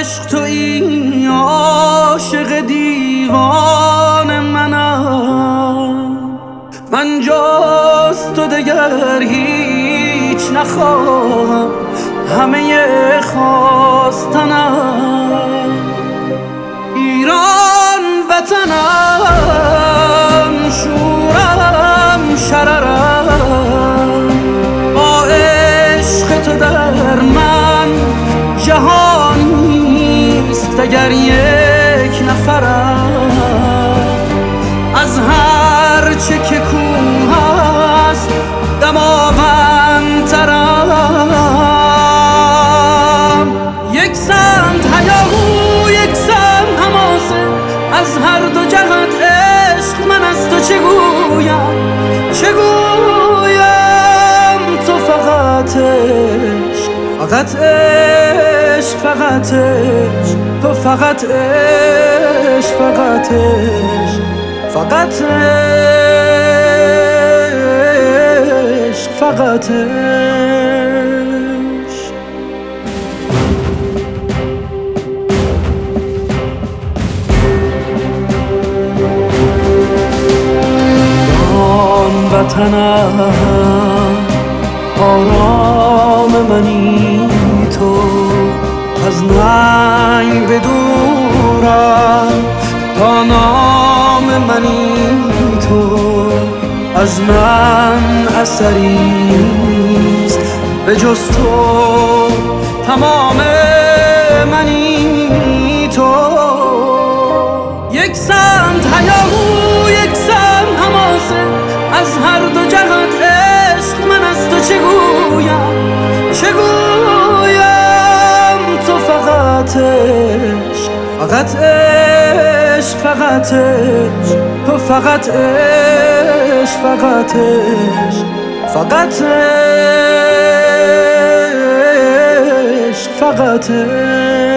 عشق تویی، عاشق دیوان منم. من جز تو دگر هیچ نخواهم، همه خواستنم ایران وطنم، شورم شررم. با عشق تو در من جهان نیست اگر یک نفرم. از هر چه که کوه است دماوندترم. یک سمت هیاهو یک سمت حماسه، از هر دو جهت عشق. من از تو چه گویم چه گویم؟ تو فقط عشق، فقط عشق، فقط عشق. تو فقط عشق، فقط عشق، فقط عشق، فقط عشق. ایران وطنم، آرام منی تو. از ننگ بدورم تا نام منی تو. از من اثری نیست به جز تو، تمام منی تو. یک سمت هیاهو یک سمت حماسه، از هر دو جهت عشق. من از تو چه گویم چه گویم؟ تو فقط عشق، فقط عشق، فقط عشق. تو فقط عشق، فقط عشق، فقط عشق، فقط عشق.